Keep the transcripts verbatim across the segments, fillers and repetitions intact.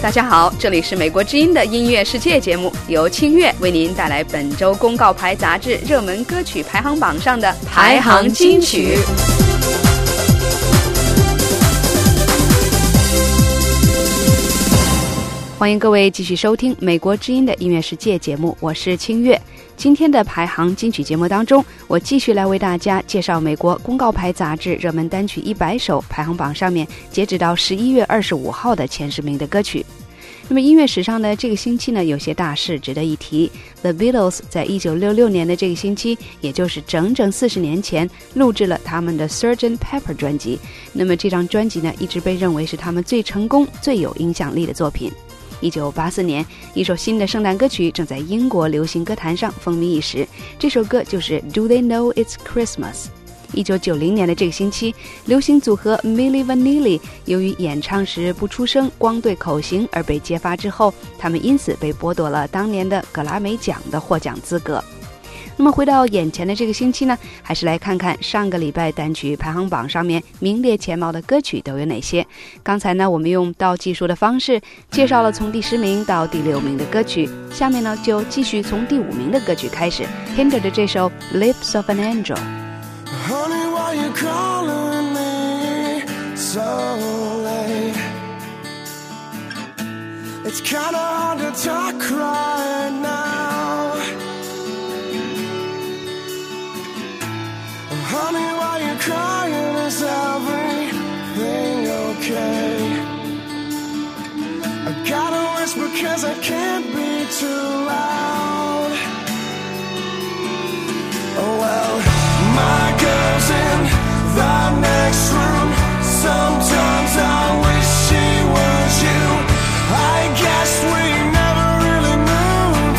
大家好，这里是美国之音的音乐世界节目，由清月为您带来本周公告牌杂志热门歌曲排行榜上的排行金曲。欢迎各位继续收听美国之音的音乐世界节目，我是清月。今天的排行金曲节目当中，我继续来为大家介绍美国公告牌杂志热门单曲一百首排行榜上面截止到十一月二十五号的前十名的歌曲。那么音乐史上的这个星期呢，有些大事值得一提。 The Beatles 在一九六六年的这个星期，也就是整整四十年前，录制了他们的 sergeant Pepper 专辑。那么这张专辑呢，一直被认为是他们最成功最有影响力的作品。一九八四年，一首新的圣诞歌曲正在英国流行歌坛上风靡一时，这首歌就是 Do They Know It's Christmas。 一九九零年的这个星期，流行组合 Milli Vanilli 由于演唱时不出声，光对口型而被揭发之后，他们因此被剥夺了当年的格莱美奖的获奖资格。那么回到眼前的这个星期呢，还是来看看上个礼拜单曲排行榜上面名列前茅的歌曲都有哪些。刚才呢，我们用倒计数的方式介绍了从第十名到第六名的歌曲，下面呢就继续从第五名的歌曲开始，听着的这首 Lips of an Angel。Honey, why you calling me so late? It's kinda hard to talk right now. Honey, why you crying? Is everything okay? I gotta whisper 'cause I can't be too loud. Oh well.My girl's in the next room. Sometimes I wish she was you. I guess we never really moved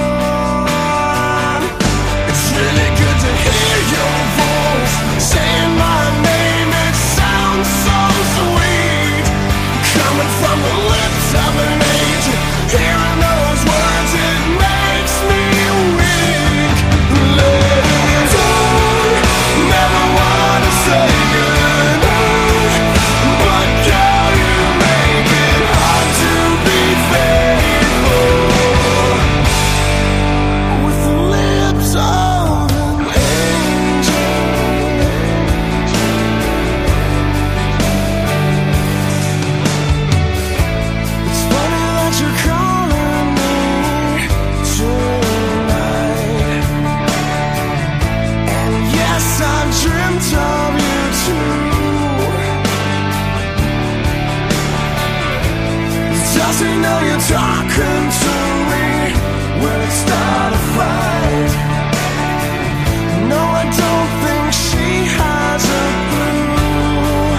on. It's really good to hear your voice saying my name. It sounds so sweet, coming from the lips of an angel. Hearing those words, it makes me weak. Let it go.Never wanna say goodnight, but girl, you make it hard to be faithful with the lips of an angel. It's funny that you're calling me tonight, and yes, I've dreamt of you too. Does he know you're talking to me? Will it start a fight? No, I don't think she has a clue.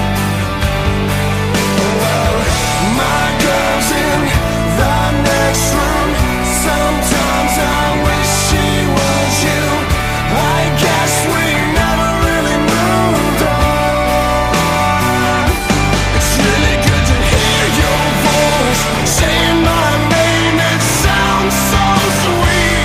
Well, my girl's in the next room. Sometimes I wish she was you. I guess we never really moved on. It's really good to hear your voice saying my name. It sounds so sweet.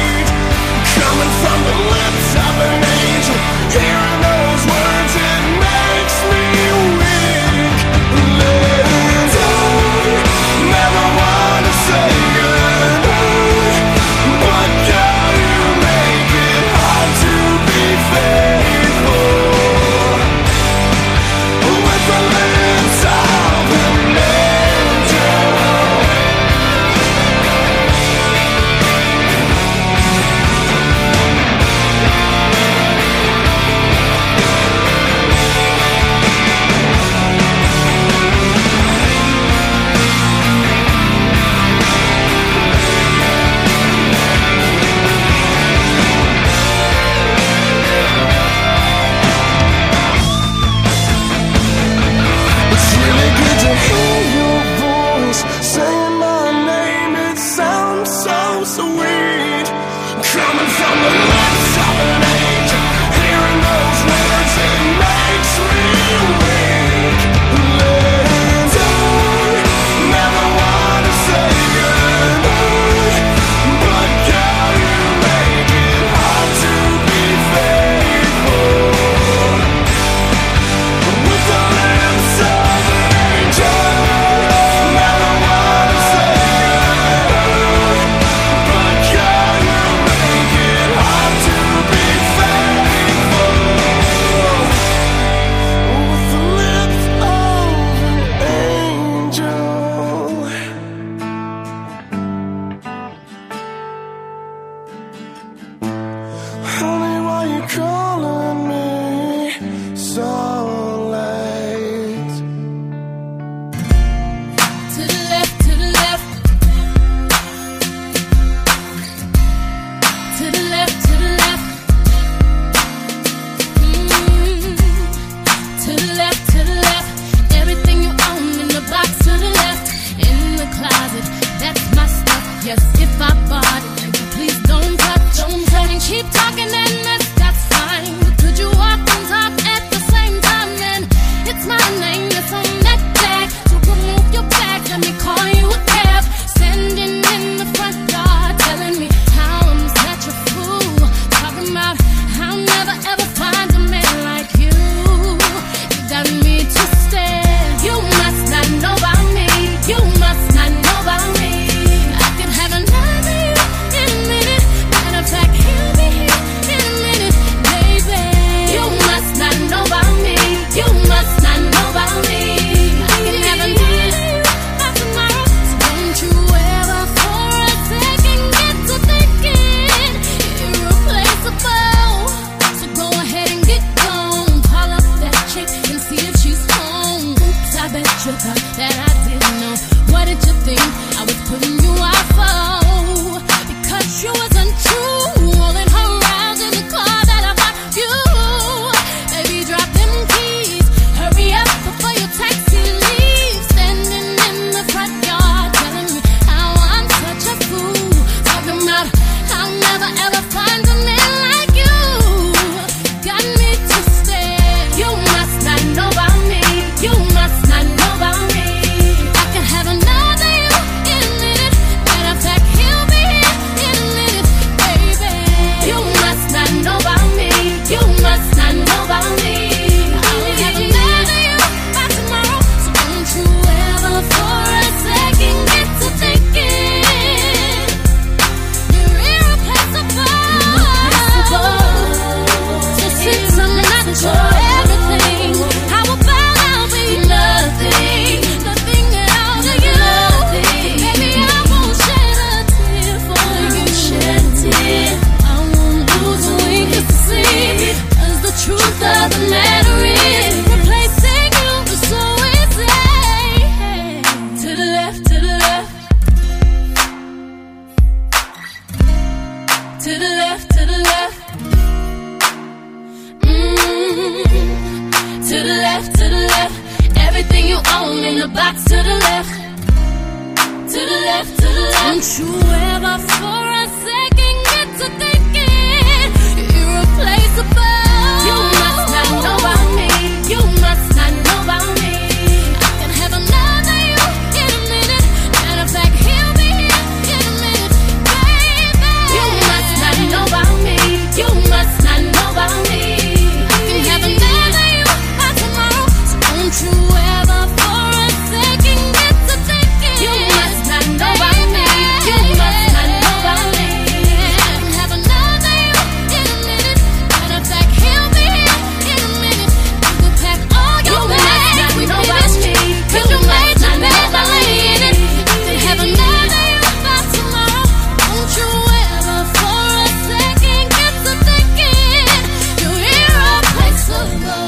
the box to the left, to the left, to the left. Don't you ever for a second get to thinking you're irreplaceable. You must not know about me. You must not know about me. I can have another you in a minute. Matter of fact, he'll be here in a minute, baby. You must not know about me. You must not know about me. I can have another you by tomorrow. So don't you ever for a second get to thinking you must not know about me. You must not know about me. I can have another you in a minute. Matter of fact, he'll be here in a minute. You can pack all your bags. We finished. Cause you made your bed by laying it. I can have another you by tomorrow. Don't you ever for a second get to thinking you're irreplaceable.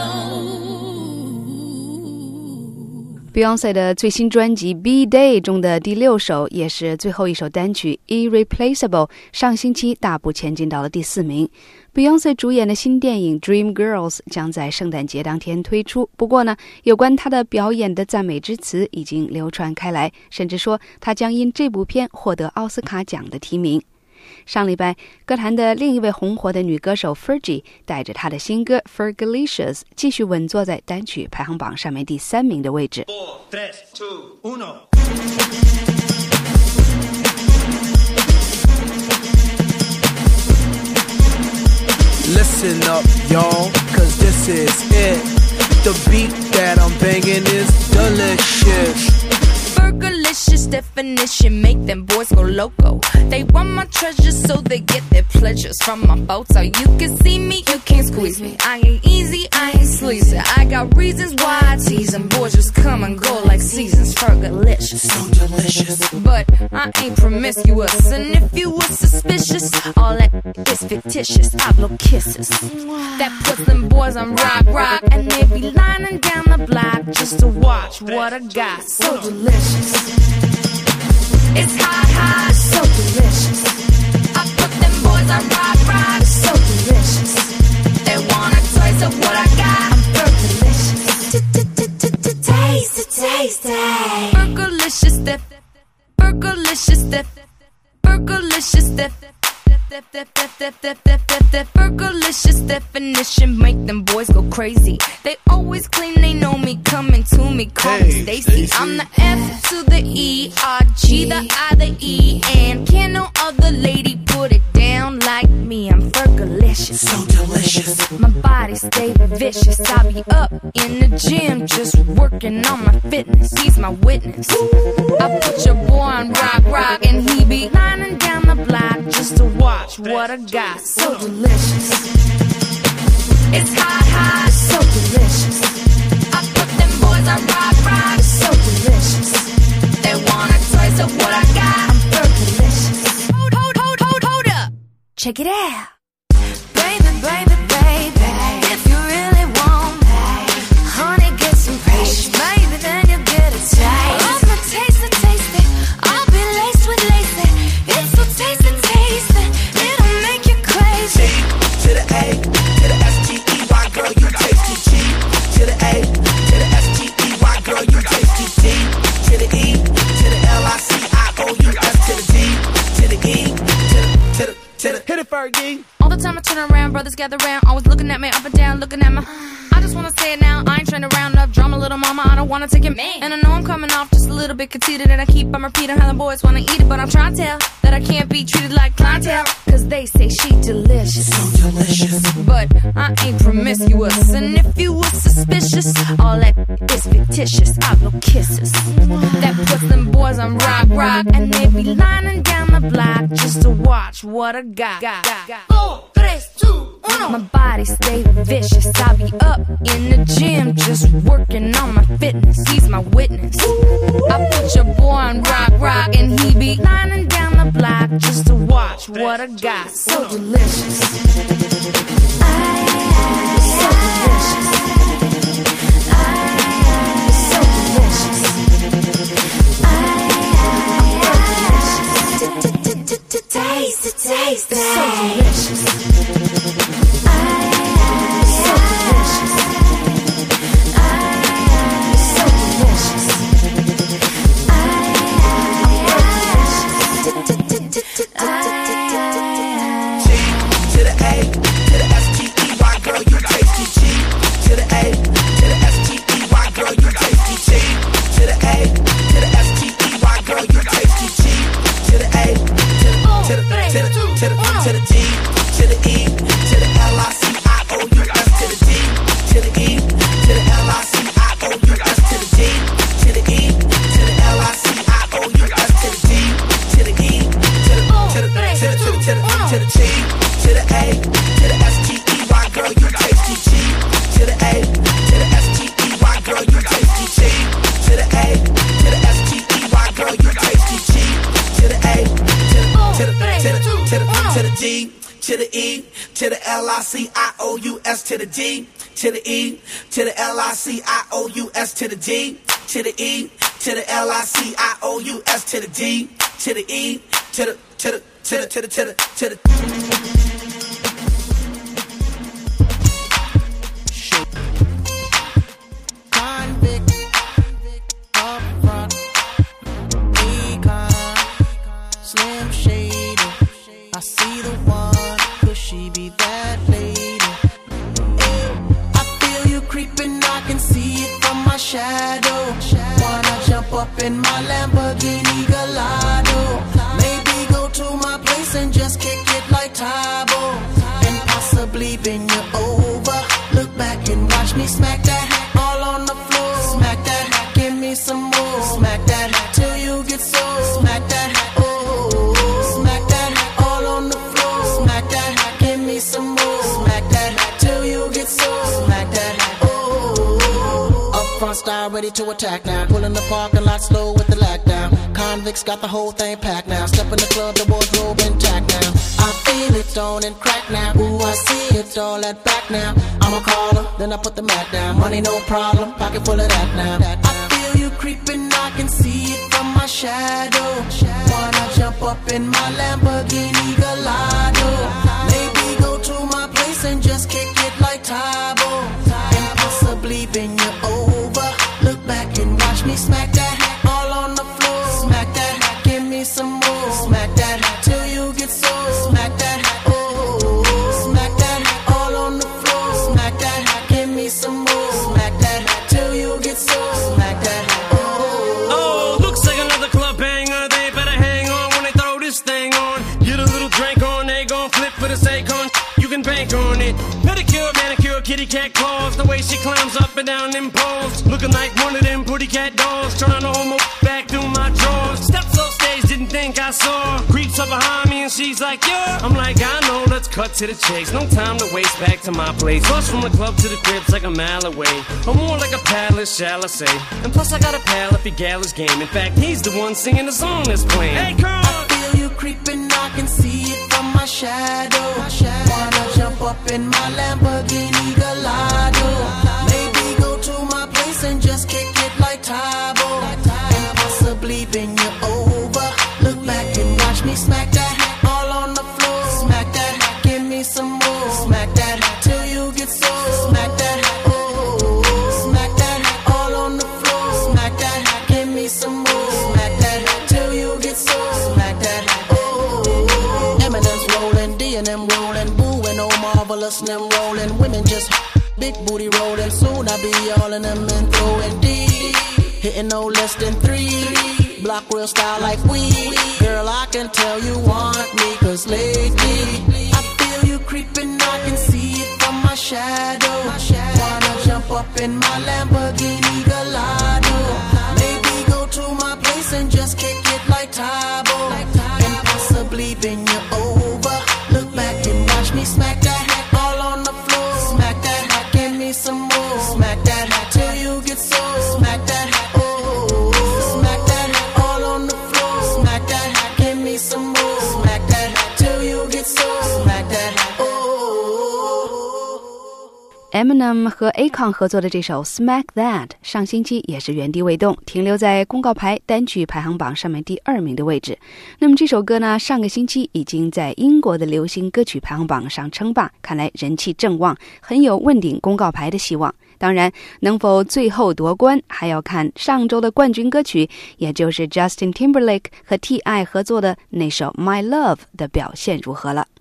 Beyonce 的最新专辑 B-Day 中的第六首，也是最后一首单曲 Irreplaceable 上星期大步前进到了第四名。Beyonce 主演的新电影 Dreamgirls 将在圣诞节当天推出，不过呢，有关她的表演的赞美之词已经流传开来，甚至说她将因这部片获得奥斯卡奖的提名。上礼拜，歌坛的另一位红火的女歌手 Fergie 带着她的新歌 Fergalicious 继续稳坐在单曲排行榜上面第三名的位置。 four, three, two, one. Listen up, y'all, cause this is it. The beat that I'm banging is delicious. Fergalicious definition, make them boys go loco. They want my treasures so they get their pleasures from my photo. You can see me, you can't squeeze me. I ain't easy, I ain't sleazy. I got reasons why I tease them. Boys just come and go like seasons. Fergalicious, so delicious. But I ain't promiscuous, and if you were suspicious, all that is fictitious. I blow kisses that puts them boys on rock, rock, and they be lining down the block just to watch what I got. So delicious. It's hot, hot, so delicious. I put them boys on rock, rock, so delicious. They want a taste of what I got. I'm Fergalicious. Taste it, taste it. Fergalicious, that Fergalicious, that Fergalicious, that Fergalicious definition make them boys go crazy. They always claim they know me, coming to me, call Hey, me Stacy. Stacey. I'm the F to the E, R, G, the I, the E, and can no other lady put it down like me. I'm Fergalicious, So delicious. my body stay vicious. I be up in the gym just working on my fitness. He's my witness. I put your boy on rock, rock, and he be lining down the block just to watch what I got. So delicious. It's hot, hot, so delicious. I put them boys on rock, rock, so delicious. They want a taste of what I got. I'm Fergalicious. Hold, hold, hold, hold, hold up. Check it out. Baby, baby, baby, if you really want, honey, get some patience. Maybe then you'll get a taste. I'ma taste it, taste it. I'll be laced with lace. It's so tasty, tasty. It'll make you crazy. To the A, to the S T E Y, girl, you tasty. G to the A, to the S T E Y, girl, you tasty. D to the E, to the L I C I O U S to the D, to the E, to the, to the, to the, hit it, Fergie. All the time I turn around, brothers gather round, always looking at me up and down, looking at my. I just wanna say it now, I ain't trying to round up drama, little mama, I don't wanna take it. Man. And I know I'm coming off just a little bit conceited, and I keep on repeating how the boys wanna eat it, but I'm trying to tell that I can't be treated like clientele, cause they say she delicious. So delicious. But I ain't promiscuous, and if you were suspicious, all that is fictitious. I blow kisses that puts them boys on rock, rock, and they be lining down the block just to watch what I got. Four, three, two, My body stay vicious. I be up in the gym just working on my fitness. He's my witness. I put your boy on rock, rock, and he be lining down the block just to watch what I got. So delicious. I, so delicious. I, so delicious. Taste it, taste it. So delicious. I, so delicious. I, so delicious. to the E, to the L I C I O U S to the D, to the E, to the L I C I O U S to the D, to the E, to the L I C I O U S to the D, to the E, to the, to the, to the, to the, to the, to the. Convict, up front, Econ, Slim Shady. I see the one, could she be that lady? I feel you creeping, I can see it from my shadow. Wanna jump up in my Lamborghini Gallardo? Maybe go to my place and just kick it like Tybo, and possibly bend you over. Look back and watch me smack that all on the floor. Smack that, give me some more. Smack that till you get so. Smack that, oh. Smack that all on the floor. Smack that, give me some more. Smack that till you get so. Smack that, oh. Up front style ready to attack now. Pulling the parking lot slow with the lack down. Convicts got the whole thing packed now. Step in the club, the wardrobe intact now. I feel it on and crack now. Ooh, I see it all at back now. I'm a caller, then I put the mat down. Money no problem, pocket full of that now. I feel you creeping, I can see it from my shadow. Wanna jump up in my Lamborghini Gallardo? Maybe go to my place and just kick it like Tybo, and possibly bend you over. Look back and watch me smack that all on the floor. Smack that, give me some more. Smack that till you get so. Smack that, oh. Smack that all on the floor. Smack that, give me some more. Smack that till you get so. Smack that, oh. Oh, looks like another club banger. They better hang on when they throw this thing on. Get a little drink on, they gon' flip for the Akon. You can bank on it. Pedicure, manicure, kitty cat claws. The way she climbs up and down them poles, looking like one of them pretty cat dolls. Trying to homo back through my drawers. Steps off stage, didn't think I saw. Creeps up behind me and she's like, yeah. I'm like, I know, let's cut to the chase. No time to waste, back to my place. Plus from the club to the crib's like a mile away, or more like a palace, shall I say. And plus I got a pal if he gal is game. In fact, he's the one singing the song that's playing. Hey, girl! I feel you creeping, I can see it from my shadow. Wanna jump up in my Lamborghini Gallardo? Maybe go to my place and just kick it like Tybo, and possibly bend you over. Look back and watch me smack that all on the floor. Smack that, give me some more. Smack that till you get so. Smack that, oh. Smack that all on the floor. Smack that, give me some more. Smack that till you get so. Smack that, oh. Eminem's rolling, D and M rolling, Boo and oh marvelous them rolling. Women just big booty rolling. Soon I be all in them and throwing D, hitting no less than three. Block real style like we. Girl, I can tell you want me, cause lately I feel you creeping, I can see it from my shadow. Wanna jump up in my Lamborghini Gallardo? Maybe go to my place and just kick it like Tybo, and possibly bend you over. Look back and watch me smack that all on the floor. Smack that, give me some more. Smack that till you get so. Smack that, oh. Smack that all on the floor. Smack that, give me some more. Smack that till you get so. Smack that, oh. Eminem 和 Akon 合作的这首 Smack That 上星期也是原地未动，停留在公告牌单曲排行榜上面第二名的位置。那么这首歌呢，上个星期已经在英国的流行歌曲排行榜上称霸，看来人气正旺，很有问鼎公告牌的希望。当然，能否最后夺冠，还要看上周的冠军歌曲，也就是 Justin Timberlake 和 T I 合作的那首 My Love 的表现如何了。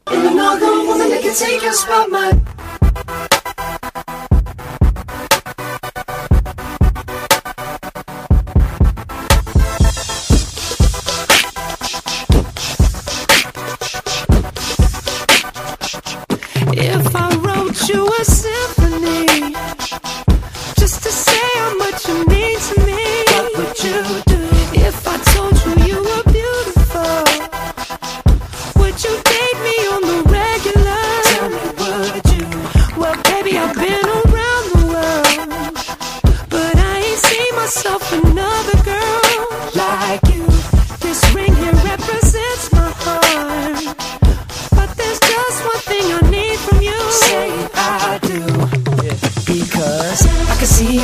If I wrote you a symphony just to say how much you mean to me, what would you do? If I told you you were beautiful, would you date me on the regular? Tell me, would you? Well, baby, I've been around the world, but I ain't seen myself another girl like you. This ring here represents my heart, but there's just one thing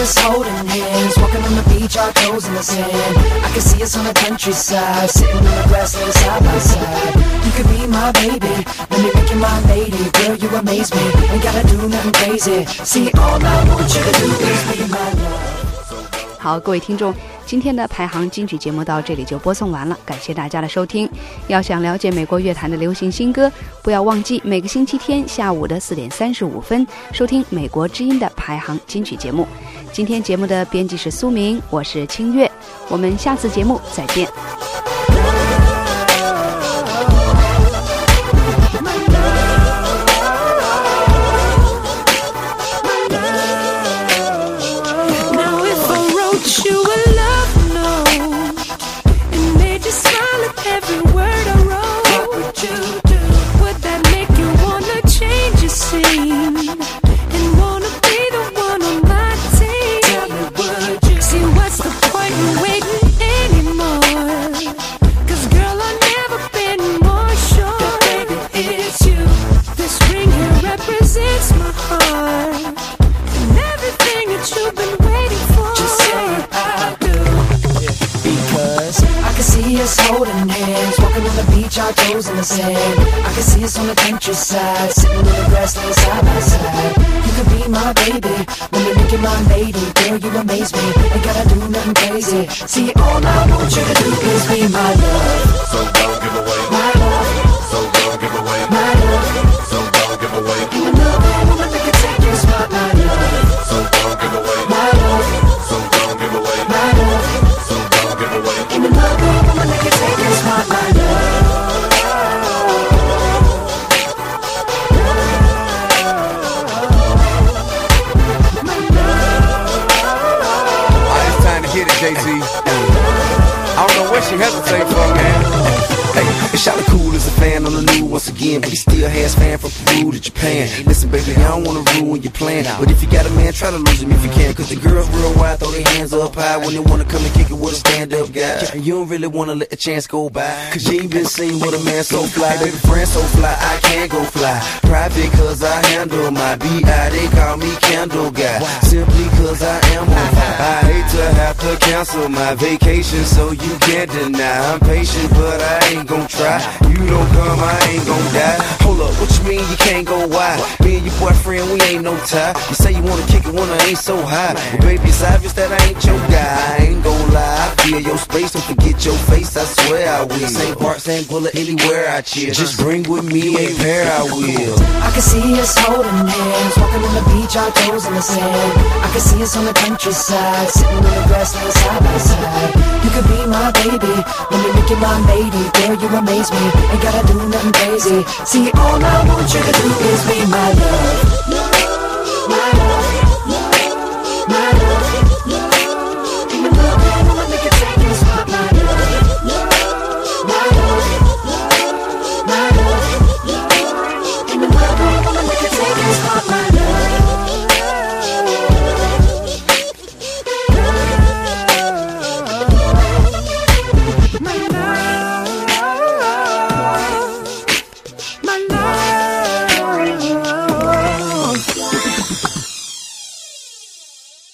us holding hands, walking on the beach, our toes in the sand. I can see us on the countryside, sitting on the grassland side by side. You could be my baby, let me make you my lady. Girl, you amaze me, ain't gotta do nothing crazy. See, all I want you to do is be my love. 好，各位听众，今天的排行金曲节目到这里就播送完了，感谢大家的收听。要想了解美国乐坛的流行新歌，不要忘记每个星期天下午的四点三十五分收听美国之音的排行金曲节目。今天节目的编辑是苏明，我是清月，我们下次节目再见。 Holding hands, walking on the beach, our toes in the sand. I can see us on the countryside, sitting on the grassland side by side. You could be my baby, let me make you my lady. Girl, you amaze me, ain't gotta do nothing crazy. See, all I want you to do is be my love. So don't give away my love. So don't give away my love. So don't give away You love that woman that can take your spot, my love. So don't give away my love. So don't give away my love. So don't give away You love that woman that can take your spot, my love. Get it, J T. I don't know what she hesitating for, man. Hey, it's shot cool as a fan on the news once again, but he still has fan from Peru to Japan. Listen, baby, I don't wanna ruin your plan, but if you got a man, try to lose him if you can. Cause the girls real wide, throw their hands up high when they wanna come and kick it with a stand-up guy. You don't really wanna let the chance go by, cause you ain't been seen with a man so fly. Baby, friend so fly, I can't go fly. Private cause I handle my B I, they call me Candle Guy. Simply cause I am on fire. I hate to have to cancel my vacation, so you can't deny. I'm patient, but I ain't gon' try. You don't come, I ain't gon' die. Hold up, what you mean you can't go wide? Me and your boyfriend, we ain't no tie. You say you wanna kick it when I ain't so high. Well, baby, it's obvious that I ain't your guy. I ain't gon' lie, I feel your space, don't forget your face, I swear I will. Same part, same bullet, anywhere I chill. Just bring with me a pair, I will. I can see us holding hands, walking on the beach, our toes in the sand. I can see us on the countryside, sitting on the grassland side by side. You could be my baby, let me make you my lady. Girl, you amaze me, ain't gotta do nothing crazy. See, all I want you to do is be my love.